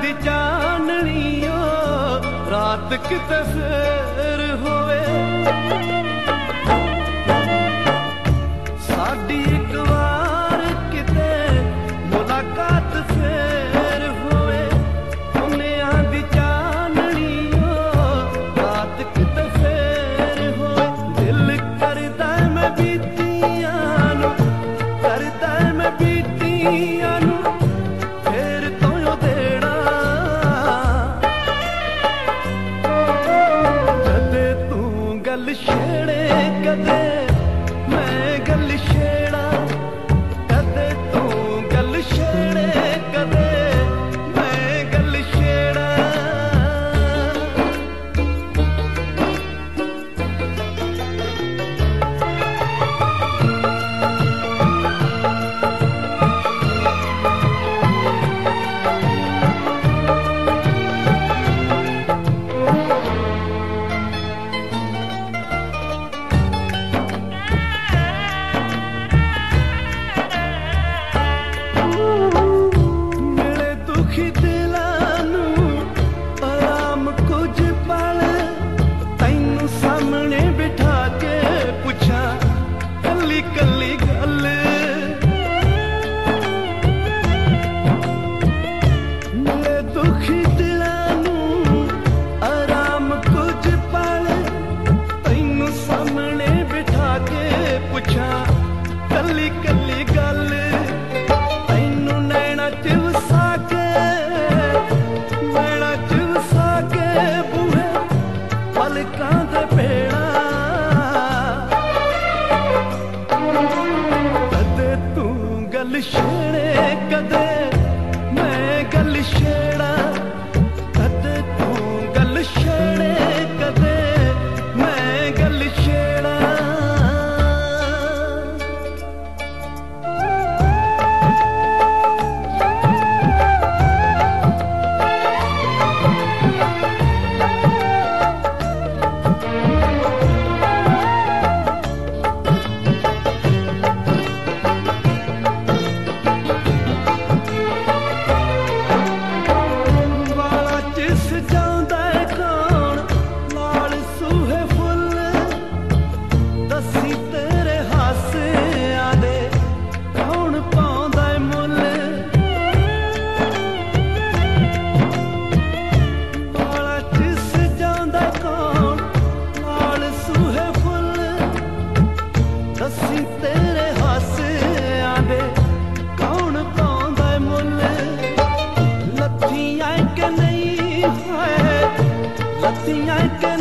दी चानणियो रात किते फेर होवे साडी एक बार किते मुलाकात फेर होवे दुनिया दी चानणियो रात किते फेर होवे दिल करदा मैं बीतियां नू करदा मैं बीतियां नू फेर तो यो देना कदे तू गल छेड़े कदे मैं गल छेड़ा कदे तू गल छेड़े कदे मैं गल छेड़ा कली कली गल तैनू नैना चिवसा के बूहे पलकां दे पेड़ा कदे तू गल छेड़े कदे मैं गल छेड़ा कदे तू गल छेड़े कदे मैं गल छेड़ा तेरे हासियां दे कौन पाउंदा मुल लत्थियां के नहीं है लत्थियां के